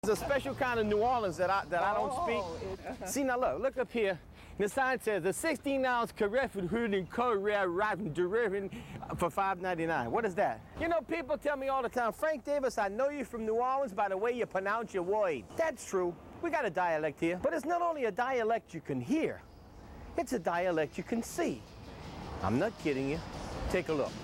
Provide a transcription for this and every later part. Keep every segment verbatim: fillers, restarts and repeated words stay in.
There's a special kind of New Orleans that I that I don't speak. Oh, See now look, look up here. The sign says the sixteen ounce Careful Hooting Courier Riding Derivative for five ninety-nine. What is that? You know, people tell me all the time, Frank Davis, I know you from New Orleans by the way you pronounce your word. That's true. We got a dialect here, but it's not only a dialect you can hear, it's a dialect you can see. I'm not kidding you. Take a look.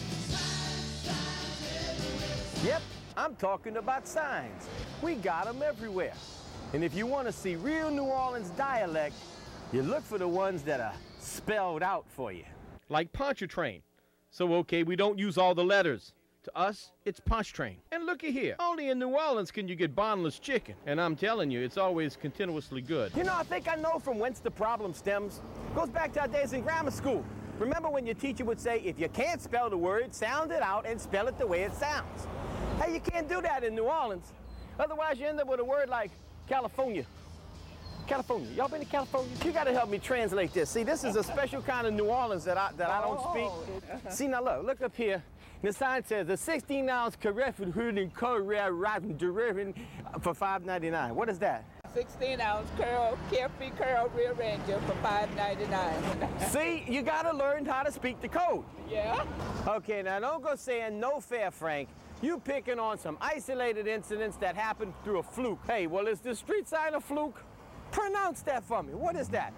Yep, I'm talking about signs. We got them everywhere. And if you want to see real New Orleans dialect, you look for the ones that are spelled out for you. Like Pontchartrain. So, okay, we don't use all the letters. To us, it's Pontchartrain. And looky here, only in New Orleans can you get boneless chicken. And I'm telling you, it's always continuously good. You know, I think I know from whence the problem stems. Goes back to our days in grammar school. Remember when your teacher would say, if you can't spell the word, sound it out and spell it the way it sounds. Hey, you can't do that in New Orleans. Otherwise, you end up with a word like California. California. Y'all been to California? You got to help me translate this. See, this is a special kind of New Orleans that I that I don't speak. See, now look, look up here. The sign says the sixteen ounce Careful Hooting Courier Riding Derivative for five ninety-nine. What is that? sixteen ounce curl, Carefree Curl Rear Ranger for five ninety-nine. See, you got to learn how to speak the code. Yeah. Okay, now don't go saying no fair, Frank. You picking on some isolated incidents that happened through a fluke. Hey, well, is this street sign a fluke? Pronounce that for me. What is that?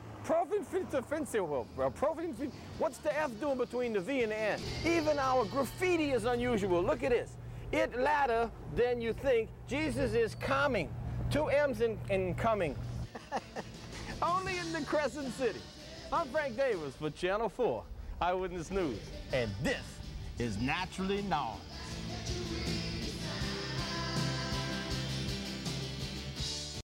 What's the F doing between the V and the N? Even our graffiti is unusual. Look at this. It latter than you think. Jesus is coming. Two M's in, in coming. Only in the Crescent City. I'm Frank Davis for Channel four Eyewitness News. And this is Naturally Known.